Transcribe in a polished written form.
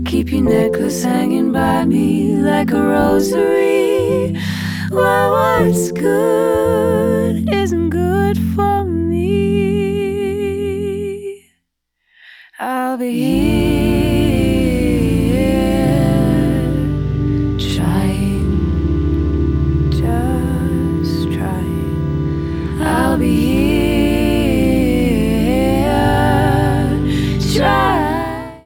Keep your necklace hanging by me like a rosary. Well, what's good isn't good for me. I'll be here